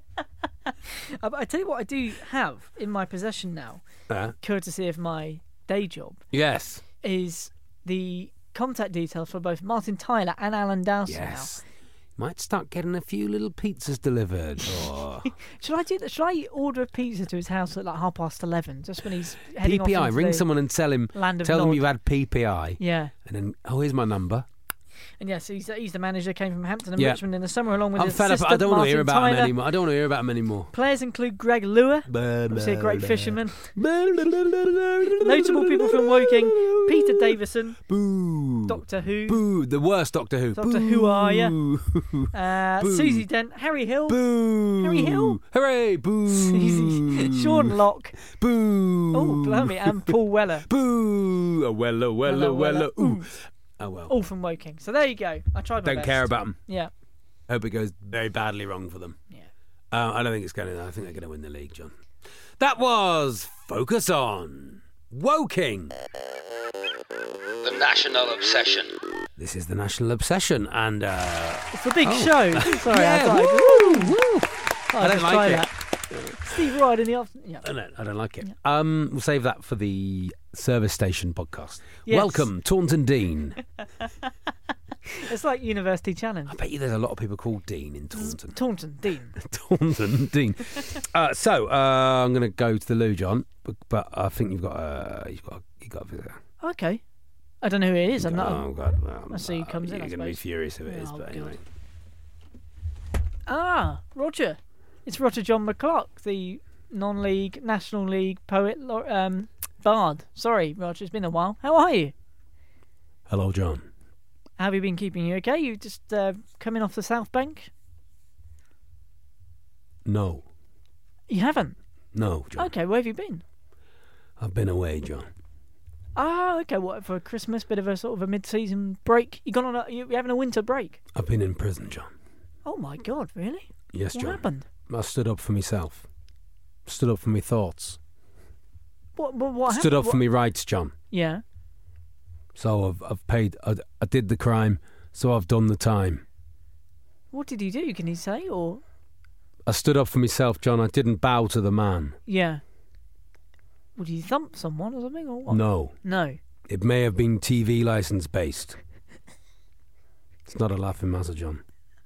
Speaker 6: I, I tell you what, I do have in my possession now,
Speaker 5: Uh,
Speaker 6: courtesy of my day job,
Speaker 5: yes.
Speaker 6: is the contact details for both Martin Tyler and Alan Dowson.
Speaker 5: Yes. Might start getting a few little pizzas delivered. Or
Speaker 6: Now, should I do that? Should I order a pizza to his house at like half past eleven, just when he's heading
Speaker 5: P P I.
Speaker 6: off into
Speaker 5: Ring
Speaker 6: the
Speaker 5: someone and tell him.
Speaker 6: land of
Speaker 5: Tell them
Speaker 6: Nod?
Speaker 5: you've had P P I.
Speaker 6: Yeah,
Speaker 5: And then, oh, here's my number.
Speaker 6: and yes, he's he's the manager. Came from Hampton and
Speaker 5: Yeah.
Speaker 6: Richmond in the summer, along with
Speaker 5: I'm
Speaker 6: his
Speaker 5: fed up.
Speaker 6: assistant
Speaker 5: I don't want to
Speaker 6: Martin
Speaker 5: hear about
Speaker 6: Tyler.
Speaker 5: him anymore. I don't want to hear about him anymore.
Speaker 6: Players include Greg Lure, obviously a great fisherman. Notable
Speaker 5: Notable
Speaker 6: people from Woking: Peter Davison,
Speaker 5: Boo.
Speaker 6: Doctor Who,
Speaker 5: Boo. The worst Doctor Who.
Speaker 6: Doctor
Speaker 5: Boo.
Speaker 6: Who are ya? uh,
Speaker 5: Boo.
Speaker 6: Susie Dent, Harry Hill,
Speaker 5: Boo.
Speaker 6: Harry Hill.
Speaker 5: Hooray. Boo.
Speaker 6: Susie, Sean Locke,
Speaker 5: Boo.
Speaker 6: oh blimey, and Paul Weller,
Speaker 5: Boo. Oh, Weller, Weller,
Speaker 6: Weller,
Speaker 5: Weller.
Speaker 6: Weller.
Speaker 5: Ooh. Oh, well.
Speaker 6: all from Woking. So there you go. I tried my
Speaker 5: Don't
Speaker 6: best.
Speaker 5: care about them.
Speaker 6: Yeah,
Speaker 5: Hope it goes very badly wrong for them.
Speaker 6: yeah.
Speaker 5: Uh, I don't think it's going to. I think they're going to win the league, John. That was Focus On Woking.
Speaker 4: The National Obsession.
Speaker 5: This is the National Obsession, and uh,
Speaker 6: It's a big
Speaker 5: Oh.
Speaker 6: show. Sorry,
Speaker 5: yeah,
Speaker 6: I tried.
Speaker 5: woo, woo.
Speaker 6: Oh,
Speaker 5: I don't
Speaker 6: just
Speaker 5: like
Speaker 6: try
Speaker 5: it.
Speaker 6: that. Steve Ride in the afternoon. Yeah.
Speaker 5: I don't, I don't like it. Um, we'll save that for the service station podcast.
Speaker 6: Yes.
Speaker 5: Welcome, Taunton Dean.
Speaker 6: It's like University Challenge.
Speaker 5: I bet you there's a lot of people called Dean in Taunton.
Speaker 6: Taunton, Dean.
Speaker 5: Taunton Dean. Uh, so uh, I'm going to go to the loo, John, but, but I think you've got a you've got a, you've got a visitor.
Speaker 6: Okay. I don't know who it is. I'm not.
Speaker 5: Oh God! Well,
Speaker 6: I'll see who comes in,
Speaker 5: You're
Speaker 6: I
Speaker 5: going to be
Speaker 6: suppose.
Speaker 5: furious if it is,
Speaker 6: Oh,
Speaker 5: but
Speaker 6: God.
Speaker 5: anyway.
Speaker 6: Ah, Roger. It's Roger John McClock, the non-league, National League poet, um, bard. Sorry, Roger. It's been a while. How are you?
Speaker 5: Hello, John.
Speaker 6: How have you been keeping you okay? You just uh, coming off the South Bank?
Speaker 5: No.
Speaker 6: You haven't?
Speaker 5: No, John.
Speaker 6: Okay, where have you been?
Speaker 5: I've been away, John.
Speaker 6: Ah, okay. What, for Christmas? Bit of a sort of a mid-season break? You gone on a, you having a winter break?
Speaker 5: I've been in prison, John.
Speaker 6: Oh my God, really?
Speaker 5: Yes,
Speaker 6: what
Speaker 5: John.
Speaker 6: What happened?
Speaker 5: I stood up for myself. Stood up for me thoughts.
Speaker 6: What, what, what
Speaker 5: Stood
Speaker 6: happened?
Speaker 5: up for
Speaker 6: What-
Speaker 5: me rights, John.
Speaker 6: Yeah.
Speaker 5: So I've I've paid. I, I did the crime, so I've done the time.
Speaker 6: What did you do? Can you say? Or
Speaker 5: I stood up for myself, John. I didn't bow to the man.
Speaker 6: yeah. Would you thump someone or something? Or what?
Speaker 5: No.
Speaker 6: No.
Speaker 5: It may have been T V license based. It's not a laughing matter, John.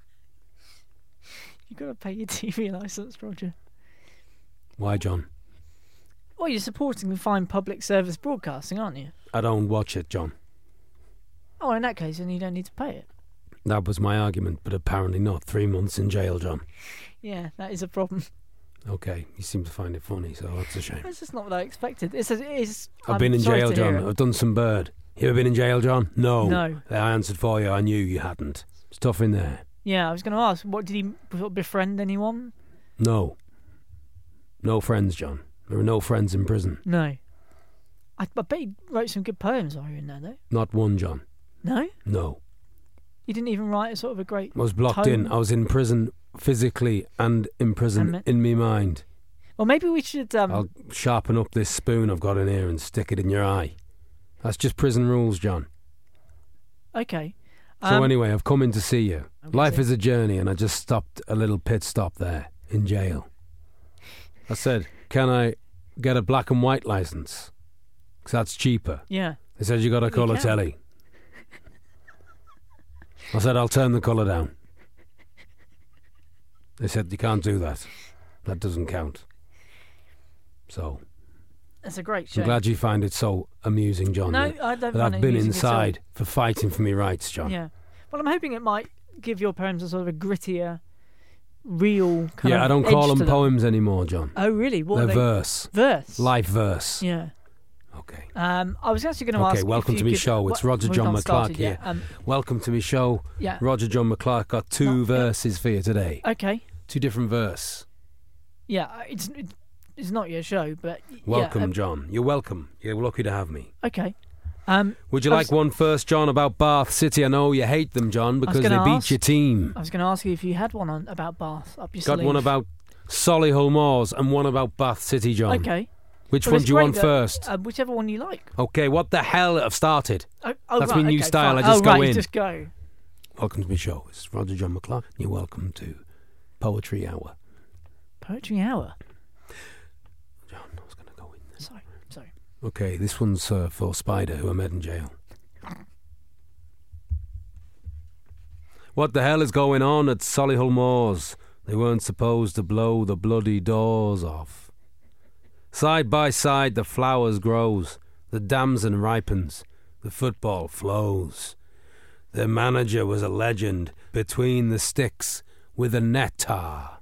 Speaker 6: You got to pay your T V license, Roger.
Speaker 5: Why, John?
Speaker 6: Well, you're supporting the fine public service broadcasting, aren't you?
Speaker 5: I don't watch it, John.
Speaker 6: Oh, in that case, then you don't need to pay it.
Speaker 5: That was my argument, but apparently not. Three months in jail, John.
Speaker 6: Yeah, that is a problem.
Speaker 5: Okay, you seem to find it funny, so that's a shame.
Speaker 6: That's just not what I expected. It's, a, it's
Speaker 5: I've
Speaker 6: I'm
Speaker 5: been in
Speaker 6: sorry
Speaker 5: jail,
Speaker 6: to hear
Speaker 5: John.
Speaker 6: it.
Speaker 5: I've done some bird. You ever been in jail, John? No.
Speaker 6: No.
Speaker 5: I answered for you. I knew you hadn't. It's tough in there.
Speaker 6: Yeah, I was going to ask, what did he sort of befriend anyone?
Speaker 5: No. No friends, John. There are no friends in prison.
Speaker 6: No. I, I bet he wrote some good poems while you were in there, though.
Speaker 5: Not one, John.
Speaker 6: No?
Speaker 5: No.
Speaker 6: You didn't even write a sort of a great
Speaker 5: I was blocked
Speaker 6: tome?
Speaker 5: in. I was in prison physically and in prison
Speaker 6: And-
Speaker 5: in me mind.
Speaker 6: Well, maybe we should... Um,
Speaker 5: I'll sharpen up this spoon I've got in here and stick it in your eye. That's just prison rules, John.
Speaker 6: Okay.
Speaker 5: So
Speaker 6: Um,
Speaker 5: anyway, I've come in to see you.
Speaker 6: was
Speaker 5: Life
Speaker 6: it?
Speaker 5: is a journey, and I just stopped a little pit stop there in jail. I said, can I get a black and white licence? Because that's cheaper.
Speaker 6: Yeah.
Speaker 5: They said, you got a
Speaker 6: You
Speaker 5: colour
Speaker 6: can.
Speaker 5: telly. I said, I'll turn the colour down. They said, you can't do that. That doesn't count. So,
Speaker 6: That's a great show.
Speaker 5: I'm glad you find it so amusing, John.
Speaker 6: No,
Speaker 5: that,
Speaker 6: I don't
Speaker 5: that
Speaker 6: find
Speaker 5: I've
Speaker 6: it
Speaker 5: been
Speaker 6: amusing at all.
Speaker 5: inside for fighting for me rights, John.
Speaker 6: Yeah. Well, I'm hoping it might give your poems a sort of a grittier, real kind of
Speaker 5: Yeah, I don't call
Speaker 6: edge
Speaker 5: them
Speaker 6: to
Speaker 5: poems anymore, John.
Speaker 6: Oh, really? What
Speaker 5: They're
Speaker 6: are they?
Speaker 5: verse.
Speaker 6: Verse?
Speaker 5: Life verse.
Speaker 6: Yeah.
Speaker 5: Okay.
Speaker 6: Um, I was actually going to
Speaker 5: Okay,
Speaker 6: ask.
Speaker 5: welcome
Speaker 6: if
Speaker 5: to
Speaker 6: you
Speaker 5: me
Speaker 6: could,
Speaker 5: show. It's
Speaker 6: what-
Speaker 5: Roger
Speaker 6: we've
Speaker 5: John
Speaker 6: not
Speaker 5: McClark
Speaker 6: started
Speaker 5: here.
Speaker 6: yet. Um,
Speaker 5: Welcome to me show.
Speaker 6: yeah.
Speaker 5: Roger John McClark got two
Speaker 6: No, yeah.
Speaker 5: verses for you today.
Speaker 6: Okay.
Speaker 5: Two different verse.
Speaker 6: Yeah. It's it, it's not your show, but y-
Speaker 5: Welcome,
Speaker 6: Yeah, um,
Speaker 5: John. You're welcome. You're lucky to have me.
Speaker 6: okay. Um,
Speaker 5: Would you
Speaker 6: I
Speaker 5: like
Speaker 6: was-
Speaker 5: one first, John, about Bath City? I know you hate them, John, because they
Speaker 6: gonna
Speaker 5: beat
Speaker 6: ask-
Speaker 5: your team.
Speaker 6: I was going to ask you if you had one on about Bath up your
Speaker 5: Got
Speaker 6: sleeve.
Speaker 5: one about Solihull Moors and one about Bath City, John.
Speaker 6: Okay.
Speaker 5: Which
Speaker 6: Well,
Speaker 5: one
Speaker 6: it's
Speaker 5: do you
Speaker 6: great
Speaker 5: want
Speaker 6: that-
Speaker 5: first?
Speaker 6: Uh, whichever one you like.
Speaker 5: Okay, what the hell? I've started.
Speaker 6: Oh, oh,
Speaker 5: That's
Speaker 6: right,
Speaker 5: my new
Speaker 6: okay,
Speaker 5: style,
Speaker 6: fine.
Speaker 5: I just
Speaker 6: oh,
Speaker 5: go
Speaker 6: right, you
Speaker 5: in.
Speaker 6: just go.
Speaker 5: Welcome to my show. It's Roger John McClark. You're welcome to Poetry Hour.
Speaker 6: Poetry Hour.
Speaker 5: John, I was going to go in there.
Speaker 6: Sorry, sorry.
Speaker 5: Okay, this one's uh, for Spider, who I met in jail. What the hell is going on at Solihull Moors? They weren't supposed to blow the bloody doors off. Side by side the flowers grows, the damson ripens, the football flows. Their manager was a legend between the sticks with a nettar.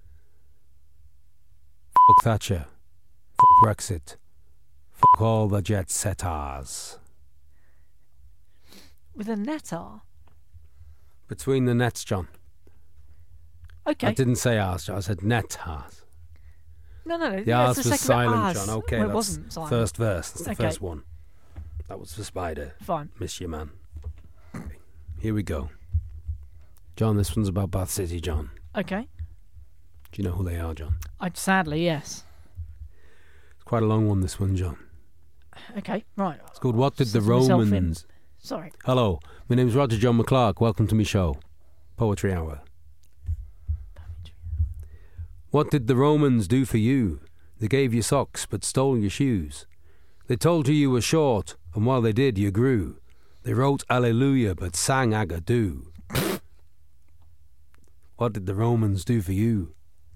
Speaker 5: Fuck Thatcher. Fuck Brexit. Fuck all the jet setters.
Speaker 6: With a netar.
Speaker 5: Between the nets, John.
Speaker 6: Okay.
Speaker 5: I didn't say ours, John. I said netars.
Speaker 6: No, no, no.
Speaker 5: The
Speaker 6: that's
Speaker 5: ours
Speaker 6: the
Speaker 5: was
Speaker 6: second
Speaker 5: silent,
Speaker 6: ours.
Speaker 5: John. Okay,
Speaker 6: No, it
Speaker 5: that's
Speaker 6: wasn't silent.
Speaker 5: first verse. That's the
Speaker 6: Okay.
Speaker 5: first one. That was for Spider.
Speaker 6: Fine.
Speaker 5: Miss you, man. Okay. Here we go. John, this one's about Bath City, John.
Speaker 6: Okay.
Speaker 5: Do you know who they are, John?
Speaker 6: I sadly yes.
Speaker 5: It's quite a long one, this one, John.
Speaker 6: Okay. Right.
Speaker 5: It's called What Did the
Speaker 6: Settle myself in.
Speaker 5: Romans...
Speaker 6: Sorry.
Speaker 5: Hello, my name's Roger John McClark. Welcome to me show, Poetry Hour. What did the Romans do for you? They gave you socks but stole your shoes. They told you you were short, and while they did, you grew. They wrote Alleluia but sang Agadoo. What did the Romans do for you?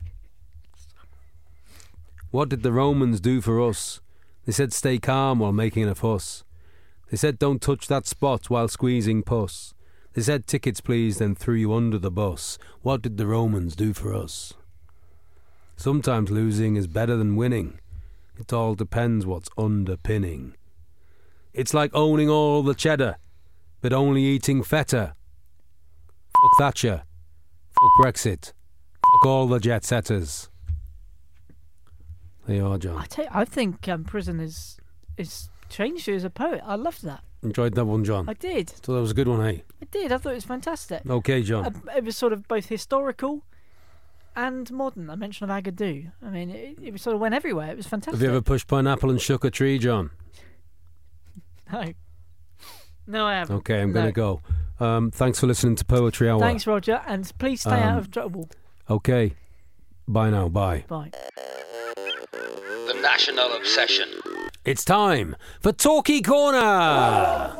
Speaker 5: What did the Romans do for us? They said stay calm while making a fuss. They said don't touch that spot while squeezing pus. They said tickets please, then threw you under the bus. What did the Romans do for us? Sometimes losing is better than winning. It all depends what's underpinning. It's like owning all the cheddar, but only eating feta. Fuck Thatcher. Fuck Brexit. Fuck all the jet setters. There you are, John.
Speaker 6: I, tell you, I think um, prison is is changed you as a poet. I loved that.
Speaker 5: Enjoyed that one, John.
Speaker 6: I did.
Speaker 5: So that was a good one, hey?
Speaker 6: I did. I thought it was fantastic.
Speaker 5: Okay, John.
Speaker 6: Uh, it was sort of both historical and modern. A mention of Agadoo. I mean, it, it sort of went everywhere. It was fantastic.
Speaker 5: Have you ever pushed pineapple and shook a tree, John?
Speaker 6: No. No, I haven't.
Speaker 5: Okay, I'm
Speaker 6: no.
Speaker 5: going to go. Um, thanks for listening to Poetry Hour.
Speaker 6: Thanks, Roger, and please stay
Speaker 5: Um,
Speaker 6: out of trouble.
Speaker 5: Okay. Bye now. Bye.
Speaker 6: Bye.
Speaker 4: The National Obsession.
Speaker 5: It's time for Talkie Corner.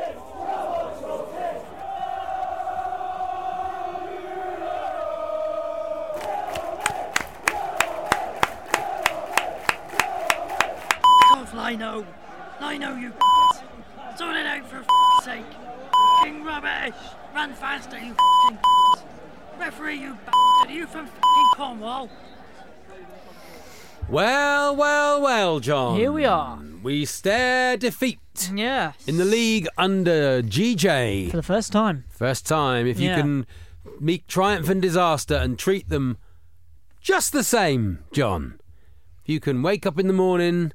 Speaker 7: Off, Lino. Lino, you f***s. Sort it out for f***'s sake. F***ing rubbish. Run faster, you f***ing f***s. Referee, you bastard. Are you from f***ing Cornwall?
Speaker 5: Well, well, well, John.
Speaker 6: Here we are.
Speaker 5: We stare defeat
Speaker 6: Yeah.
Speaker 5: in the league under G J.
Speaker 6: For the first time.
Speaker 5: First time. If you
Speaker 6: Yeah.
Speaker 5: can meet triumph and disaster and treat them just the same, John. If you can wake up in the morning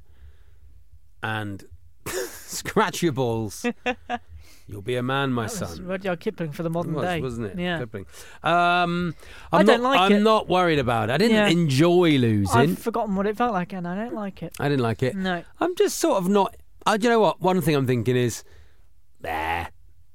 Speaker 5: and scratch your balls, you'll be a man, my
Speaker 6: That was
Speaker 5: son.
Speaker 6: Rudyard Kipling for the modern
Speaker 5: It was,
Speaker 6: day.
Speaker 5: wasn't it?
Speaker 6: Yeah.
Speaker 5: Kipling. Um, I'm
Speaker 6: I don't
Speaker 5: not,
Speaker 6: like
Speaker 5: I'm
Speaker 6: it.
Speaker 5: not worried about it. I didn't
Speaker 6: Yeah.
Speaker 5: enjoy losing.
Speaker 6: I've forgotten what it felt like, and I don't like it.
Speaker 5: I didn't like it.
Speaker 6: No.
Speaker 5: I'm just sort of not. I, do you know what? One thing I'm thinking is, nah.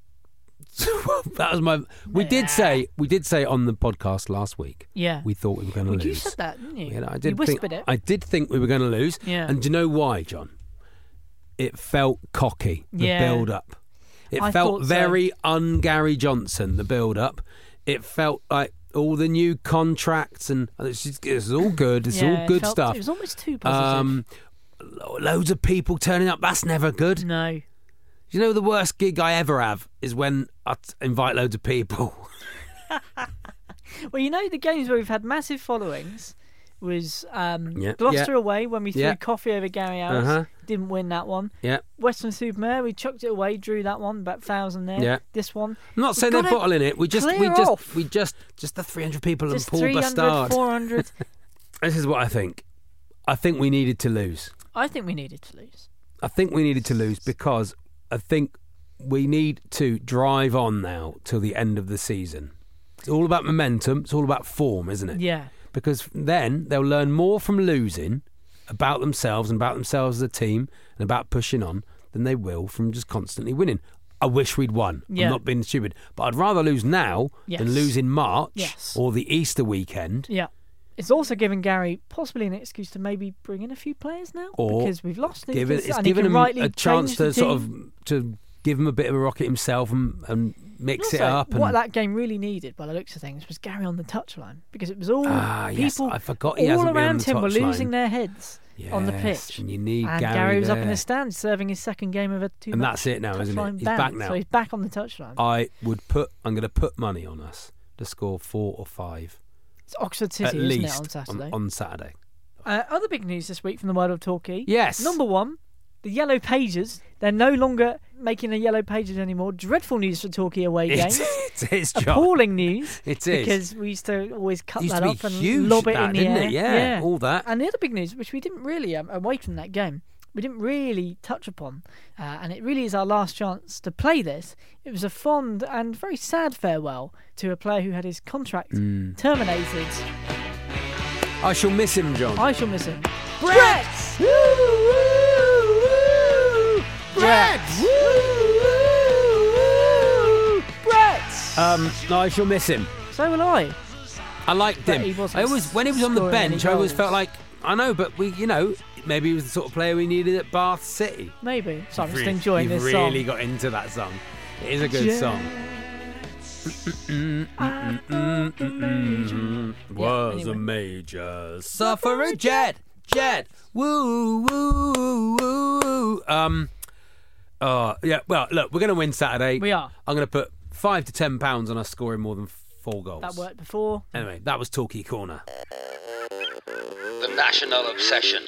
Speaker 5: that was my. We did say we did say on the podcast last week.
Speaker 6: Yeah.
Speaker 5: We thought we were going to
Speaker 6: Well,
Speaker 5: lose.
Speaker 6: you said that, didn't you?
Speaker 5: Yeah, I did
Speaker 6: you whispered
Speaker 5: think,
Speaker 6: it.
Speaker 5: I did think we were going to lose.
Speaker 6: Yeah.
Speaker 5: And do you know why, John? It felt cocky. The
Speaker 6: Yeah.
Speaker 5: build up. It
Speaker 6: I
Speaker 5: felt
Speaker 6: thought so.
Speaker 5: very un-Gary Johnson. The build up. It felt like all the new contracts and it's, just, it's all good. It's
Speaker 6: Yeah,
Speaker 5: all
Speaker 6: it
Speaker 5: good
Speaker 6: felt-
Speaker 5: stuff.
Speaker 6: It was almost too positive.
Speaker 5: Um, lo- loads of people turning up. That's never good.
Speaker 6: no.
Speaker 5: You know, the worst gig I ever have is when I t- invite loads of people.
Speaker 6: Well, you know, the games where we've had massive followings was um,
Speaker 5: Yeah,
Speaker 6: Gloucester
Speaker 5: yeah.
Speaker 6: away when we threw
Speaker 5: Yeah.
Speaker 6: coffee over Gary Harris.
Speaker 5: Uh-huh.
Speaker 6: Didn't win that one.
Speaker 5: Yeah.
Speaker 6: Western-super-Mare, we chucked it away, drew that one, about thousand there.
Speaker 5: Yeah.
Speaker 6: This one,
Speaker 5: I'm not
Speaker 6: We've
Speaker 5: saying they're
Speaker 6: gotta
Speaker 5: bottling it. We just, we
Speaker 6: clear
Speaker 5: just,
Speaker 6: off.
Speaker 5: we just, just the three hundred people
Speaker 6: just
Speaker 5: and Paul
Speaker 6: three hundred,
Speaker 5: Bastard.
Speaker 6: four hundred.
Speaker 5: This is what I think. I think we needed to lose.
Speaker 6: I think we needed to lose.
Speaker 5: I think we needed to lose because I think we need to drive on now till the end of the season. It's all about momentum. It's all about form, isn't it?
Speaker 6: Yeah.
Speaker 5: Because then they'll learn more from losing about themselves and about themselves as a team and about pushing on than they will from just constantly winning. I wish we'd won.
Speaker 6: Yeah.
Speaker 5: I'm not being stupid. But I'd rather lose now
Speaker 6: Yes.
Speaker 5: than lose in March
Speaker 6: Yes.
Speaker 5: or the Easter weekend.
Speaker 6: Yeah. It's also giving Gary possibly an excuse to maybe bring in a few players now
Speaker 5: Or
Speaker 6: because we've lost him.
Speaker 5: Give it,
Speaker 6: because-
Speaker 5: it's
Speaker 6: and he
Speaker 5: given
Speaker 6: can
Speaker 5: him
Speaker 6: rightly
Speaker 5: a chance
Speaker 6: change
Speaker 5: to
Speaker 6: the
Speaker 5: sort
Speaker 6: team.
Speaker 5: of to give him a bit of a rocket himself and, and mix it
Speaker 6: Also,
Speaker 5: up. And,
Speaker 6: what that game really needed, by the looks of things, was Gary on the touchline because it was all
Speaker 5: Ah, yes,
Speaker 6: people
Speaker 5: I forgot he
Speaker 6: all
Speaker 5: hasn't been on
Speaker 6: around
Speaker 5: the
Speaker 6: him were
Speaker 5: touchline.
Speaker 6: losing their heads on the
Speaker 5: Yes,
Speaker 6: pitch.
Speaker 5: and you need
Speaker 6: and
Speaker 5: Gary
Speaker 6: Gary was up in
Speaker 5: there.
Speaker 6: the stands serving his second game of a two.
Speaker 5: And that's it now, isn't it? He's back now.
Speaker 6: So he's back on the touchline.
Speaker 5: I would put. I'm going to put money on us to score four or five
Speaker 6: It's Oxford
Speaker 5: at
Speaker 6: City, isn't it,
Speaker 5: least
Speaker 6: on Saturday?
Speaker 5: on Saturday.
Speaker 6: Uh, other big news this week from the world of Torquay.
Speaker 5: Yes.
Speaker 6: Number one, the Yellow Pages. They're no longer making the Yellow Pages anymore. Dreadful news for Torquay away games.
Speaker 5: It is, John.
Speaker 6: Appalling news.
Speaker 5: It is.
Speaker 6: Because we used to always cut
Speaker 5: It used
Speaker 6: that
Speaker 5: to be
Speaker 6: up and
Speaker 5: huge,
Speaker 6: lob it
Speaker 5: that,
Speaker 6: in the
Speaker 5: didn't
Speaker 6: air.
Speaker 5: it? Yeah, all that.
Speaker 6: And the other big news, which we didn't really, um, away from that game, we didn't really touch upon, uh, and it really is our last chance to play this. It was a fond and very sad farewell to a player who had his contract
Speaker 5: Mm.
Speaker 6: terminated.
Speaker 5: I shall miss him, John.
Speaker 6: I shall miss him. Brett! Brett! Brett!
Speaker 5: Um, no, I shall miss him.
Speaker 6: So will I.
Speaker 5: I liked
Speaker 6: But
Speaker 5: him.
Speaker 6: he wasn't
Speaker 5: I always, when he was on the
Speaker 6: scoring any
Speaker 5: bench, I always
Speaker 6: goals.
Speaker 5: felt like I know, but we, you know, maybe he was the sort of player we needed at Bath City.
Speaker 6: Maybe. So I'm just
Speaker 5: Really-
Speaker 6: enjoying
Speaker 5: you've
Speaker 6: this
Speaker 5: really
Speaker 6: song.
Speaker 5: got into that song. It is a good
Speaker 6: Yeah.
Speaker 5: song. Was
Speaker 6: anyway.
Speaker 5: a major suffragette, jet, woo, woo, woo. Um, oh yeah. Well, look, we're going to win Saturday.
Speaker 6: We are.
Speaker 5: I'm going to put five to ten pounds on us scoring more than four goals.
Speaker 6: That worked before.
Speaker 5: Anyway, that was Talkie Corner.
Speaker 4: The National Obsession.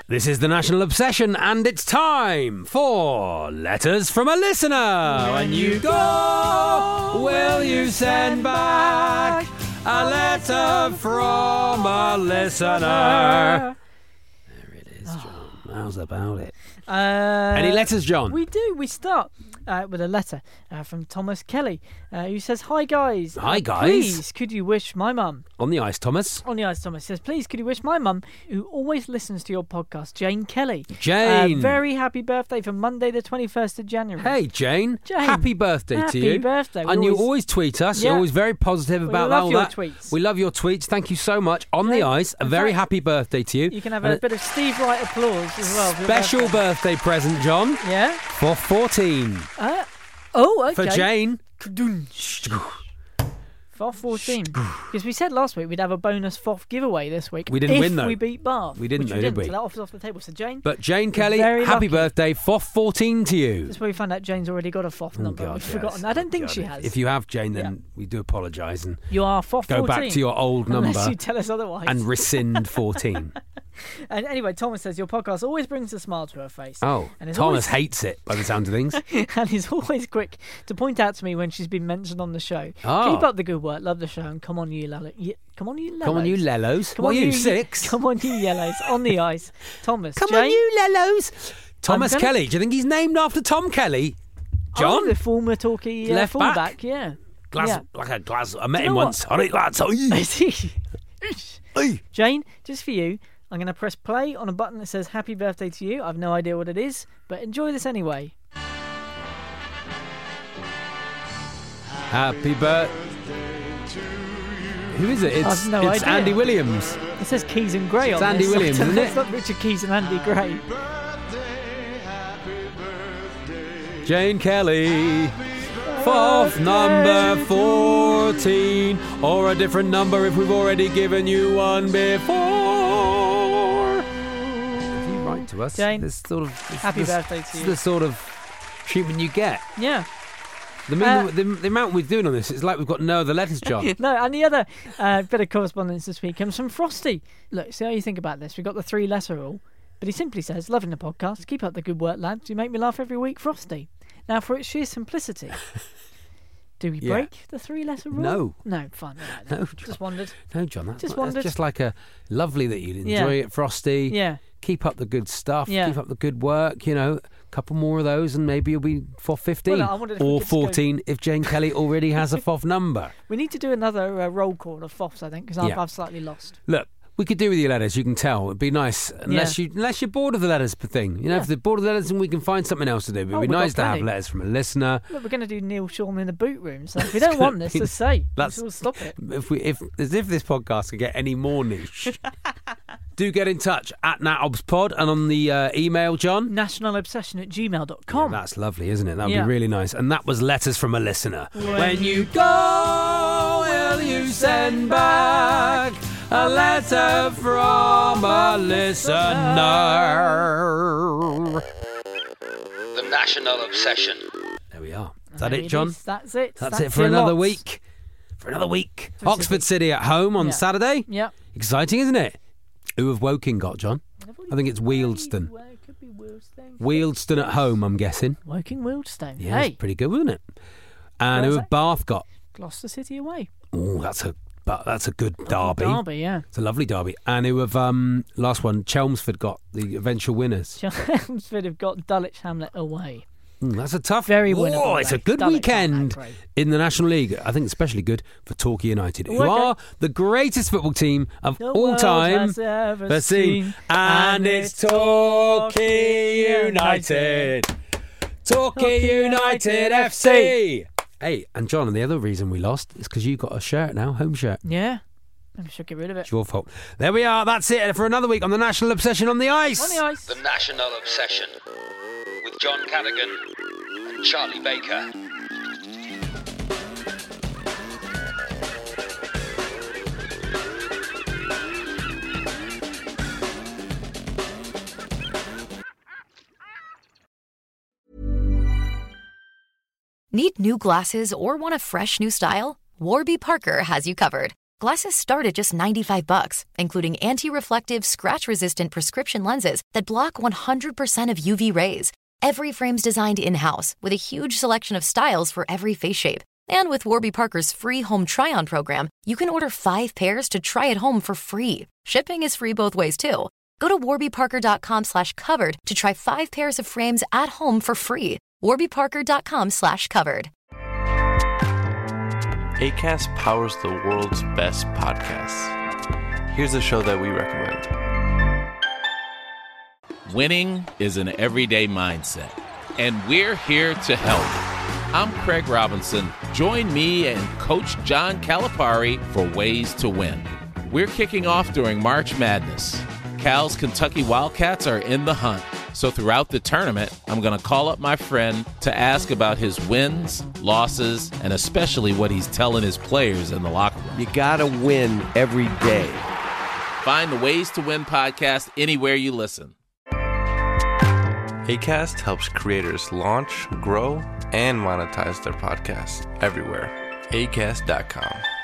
Speaker 5: This is the National Obsession, and it's time for Letters from a Listener. When you go, will you send back a letter from a listener? There it is, John. How's about it?
Speaker 6: Uh,
Speaker 5: Any letters, John?
Speaker 6: We do. We start uh, with a letter uh, from Thomas Kelly, uh, who says, "Hi guys.
Speaker 5: Hi,
Speaker 6: Uh,
Speaker 5: guys.
Speaker 6: Please, could you wish my mum?"
Speaker 5: On the ice, Thomas.
Speaker 6: On the ice, Thomas says, "Please, could you wish my mum, who always listens to your podcast, Jane Kelly,
Speaker 5: Jane.
Speaker 6: uh, very happy birthday for Monday, the twenty-first of January."
Speaker 5: Hey, Jane.
Speaker 6: Jane.
Speaker 5: Happy birthday
Speaker 6: Happy
Speaker 5: to you.
Speaker 6: birthday. We
Speaker 5: And you
Speaker 6: always-
Speaker 5: always tweet us.
Speaker 6: Yeah.
Speaker 5: You're always very positive
Speaker 6: We
Speaker 5: about
Speaker 6: love
Speaker 5: all
Speaker 6: your
Speaker 5: that.
Speaker 6: tweets.
Speaker 5: We love your tweets. Thank you so much. On
Speaker 6: Jane,
Speaker 5: the ice, a
Speaker 6: in
Speaker 5: very
Speaker 6: fact,
Speaker 5: happy birthday to you.
Speaker 6: You can have
Speaker 5: And
Speaker 6: a bit of Steve Wright applause as well. for your
Speaker 5: special
Speaker 6: birthday.
Speaker 5: birthday present, John,
Speaker 6: Yeah.
Speaker 5: for fourteen.
Speaker 6: Uh, oh, okay.
Speaker 5: For Jane.
Speaker 6: F O F fourteen. Because we said last week we'd have a bonus F O F giveaway this week.
Speaker 5: We didn't
Speaker 6: if
Speaker 5: win, though.
Speaker 6: we beat Bath.
Speaker 5: We didn't,
Speaker 6: which
Speaker 5: though,
Speaker 6: we
Speaker 5: did
Speaker 6: didn't,
Speaker 5: we?
Speaker 6: So that offers off the table. So Jane,
Speaker 5: But Jane Kelly,
Speaker 6: very
Speaker 5: happy
Speaker 6: lucky.
Speaker 5: birthday, F O F fourteen to you.
Speaker 6: that's where we found out Jane's already got a F O F
Speaker 5: Oh,
Speaker 6: number.
Speaker 5: God,
Speaker 6: We've
Speaker 5: yes.
Speaker 6: forgotten. I don't
Speaker 5: Oh,
Speaker 6: think
Speaker 5: God.
Speaker 6: she has.
Speaker 5: If you have, Jane, then
Speaker 6: Yeah.
Speaker 5: we do apologise and
Speaker 6: You are F O F
Speaker 5: go
Speaker 6: fourteen.
Speaker 5: back to your old
Speaker 6: Unless
Speaker 5: number
Speaker 6: you tell us otherwise.
Speaker 5: and rescind fourteen.
Speaker 6: And anyway, Thomas says your podcast always brings a smile to her face.
Speaker 5: Oh,
Speaker 6: And it's
Speaker 5: Thomas
Speaker 6: always-
Speaker 5: hates it by the sound of things.
Speaker 6: and is always quick to point out to me when she's been mentioned on the show.
Speaker 5: Oh.
Speaker 6: Keep up the good work. Love the show. And come on, you lello. Ye- Come on, you lellos.
Speaker 5: Come on, you lellos.
Speaker 6: Come
Speaker 5: What
Speaker 6: on,
Speaker 5: are you, six?
Speaker 6: Come on, you yellows. On the ice. Thomas.
Speaker 5: Come
Speaker 6: Jane,
Speaker 5: on, you lellos. Thomas
Speaker 6: gonna-
Speaker 5: Kelly. Do you think he's named after Tom Kelly? John?
Speaker 6: Oh, the former Torquay uh,
Speaker 5: Left back?
Speaker 6: fullback, yeah.
Speaker 5: Glass,
Speaker 6: yeah.
Speaker 5: like a glass. I met
Speaker 6: Do you
Speaker 5: him
Speaker 6: know
Speaker 5: once. All right, lads. Oi.
Speaker 6: Is he?
Speaker 5: Oi.
Speaker 6: Jane, just for you, I'm going to press play on a button that says happy birthday to you. I've no idea what it is, but enjoy this anyway.
Speaker 5: Happy birthday. Who is it? It's,
Speaker 6: I've no
Speaker 5: it's
Speaker 6: idea.
Speaker 5: Andy Williams.
Speaker 6: It says Keys and Gray
Speaker 5: It's
Speaker 6: on
Speaker 5: Andy
Speaker 6: this.
Speaker 5: Williams, isn't it?
Speaker 6: It's not Richard Keys and Andy Gray.
Speaker 5: Jane Kelly. Fourth number fourteen. Or a different number if we've already given you one before. If you write to us,
Speaker 6: Jane,
Speaker 5: this sort of this,
Speaker 6: happy
Speaker 5: this,
Speaker 6: birthday to
Speaker 5: this
Speaker 6: you.
Speaker 5: is the sort of treatment you get.
Speaker 6: Yeah.
Speaker 5: The, mean,
Speaker 6: Uh,
Speaker 5: the, the, the amount we're doing on this, it's like we've got no other letters, John.
Speaker 6: No, and the other uh, bit of correspondence this week comes from Frosty. Look, see how you think about this. We've got the three letter rule, but he simply says, "Loving the podcast. Keep up the good work, lads. You make me laugh every week, Frosty." Now, for its sheer simplicity, do we
Speaker 5: Yeah.
Speaker 6: break the three letter rule?
Speaker 5: No.
Speaker 6: No, fine. all right
Speaker 5: No,
Speaker 6: then.
Speaker 5: John.
Speaker 6: Just wondered.
Speaker 5: No, John, that's,
Speaker 6: Just
Speaker 5: not, that's
Speaker 6: wondered.
Speaker 5: just like a lovely that you
Speaker 6: Yeah.
Speaker 5: enjoy it, Frosty.
Speaker 6: Yeah.
Speaker 5: Keep up the good stuff.
Speaker 6: Yeah.
Speaker 5: Keep up the good work. You know, a couple more of those, and maybe you'll be for fifteen
Speaker 6: Well, I wondered if we
Speaker 5: or
Speaker 6: could just go-
Speaker 5: fourteen if Jane Kelly already has a F O F number.
Speaker 6: We need to do another uh, roll call of F O Fs, I think, because I've,
Speaker 5: Yeah.
Speaker 6: I've slightly lost.
Speaker 5: Look, we could do with your letters. You can tell it'd be nice, unless you unless you're bored of the letters per thing. You know,
Speaker 6: Yeah.
Speaker 5: if they're bored of the letters, then we can find something else to do. But
Speaker 6: Oh,
Speaker 5: it'd be
Speaker 6: we've got
Speaker 5: nice to have
Speaker 6: plenty.
Speaker 5: letters from a listener.
Speaker 6: Look, we're going to do Neil Sean in the boot room, so if we don't want this,
Speaker 5: be-
Speaker 6: just say.
Speaker 5: that's-
Speaker 6: We'll stop it.
Speaker 5: If we, if as if this podcast could get any more niche, do get in touch at natobspod and on the uh, email, John.
Speaker 6: National Obsession at gmail dot
Speaker 5: Yeah,
Speaker 6: com.
Speaker 5: that's lovely, isn't it? That'd
Speaker 6: Yeah.
Speaker 5: be really nice. And that was letters from a listener.
Speaker 6: When
Speaker 5: you go, will you send back a letter from a listener?
Speaker 4: The National Obsession.
Speaker 5: There we are. Is that
Speaker 6: There
Speaker 5: it, John?
Speaker 6: is. That's it.
Speaker 5: That's, it for
Speaker 6: your
Speaker 5: another
Speaker 6: lots.
Speaker 5: week. For another week.
Speaker 6: For
Speaker 5: Oxford City at home on
Speaker 6: Yeah.
Speaker 5: Saturday.
Speaker 6: Yeah.
Speaker 5: Exciting, isn't it? Who have Woking got, John? I think it's Wealdstone.
Speaker 6: Well, it could be Wealdstone.
Speaker 5: Wealdstone at home, I'm guessing.
Speaker 6: Woking Wealdstone.
Speaker 5: Yeah,
Speaker 6: Hey,
Speaker 5: it's pretty good, wasn't it? And
Speaker 6: Where's
Speaker 5: who have
Speaker 6: that?
Speaker 5: Bath got?
Speaker 6: Gloucester City away.
Speaker 5: Oh, that's a but that's a good derby.
Speaker 6: Derby, yeah.
Speaker 5: It's a lovely derby. And who have um last one? Chelmsford got the eventual winners.
Speaker 6: Chelmsford have got Dulwich Hamlet away.
Speaker 5: Mm, that's a tough.
Speaker 6: Very
Speaker 5: Oh,
Speaker 6: winnable,
Speaker 5: it's a
Speaker 6: though.
Speaker 5: good
Speaker 6: Dulwich
Speaker 5: weekend
Speaker 6: aren't that great.
Speaker 5: in the National League. I think especially good for Torquay United, who
Speaker 6: Okay.
Speaker 5: are the greatest football team of
Speaker 6: The
Speaker 5: all
Speaker 6: world
Speaker 5: time.
Speaker 6: has ever
Speaker 5: Ever seen.
Speaker 6: seen.
Speaker 5: And it's Torquay United. Torquay United F C. Hey, and John, and the other reason we lost is because you got a shirt now, home shirt.
Speaker 6: Yeah. Maybe we should get rid of it.
Speaker 5: It's your fault. There we are. That's it for another week on the National Obsession on the Ice.
Speaker 6: On the ice.
Speaker 4: The National Obsession with John Cadigan and Charlie Baker.
Speaker 3: Need new glasses or want a fresh new style? Warby Parker has you covered. Glasses start at just ninety-five bucks, including anti-reflective, scratch-resistant prescription lenses that block one hundred percent of U V rays. Every frame's designed in-house with a huge selection of styles for every face shape. And with Warby Parker's free home try-on program, you can order five pairs to try at home for free. Shipping is free both ways, too. Go to warbyparker.com slash covered to try five pairs of frames at home for free. warbyparker.com slash covered.
Speaker 8: Acast powers the world's best podcasts. Here's a show that we recommend.
Speaker 9: Winning is an everyday mindset, and we're here to help. I'm Craig Robinson. Join me and Coach John Calipari for Ways to Win. We're kicking off during March Madness. Cal's Kentucky Wildcats are in the hunt. So throughout the tournament, I'm going to call up my friend to ask about his wins, losses, and especially what he's telling his players in the locker room.
Speaker 10: You got to win every day.
Speaker 9: Find the Ways to Win podcast anywhere you listen.
Speaker 8: Acast helps creators launch, grow, and monetize their podcasts everywhere. acast dot com.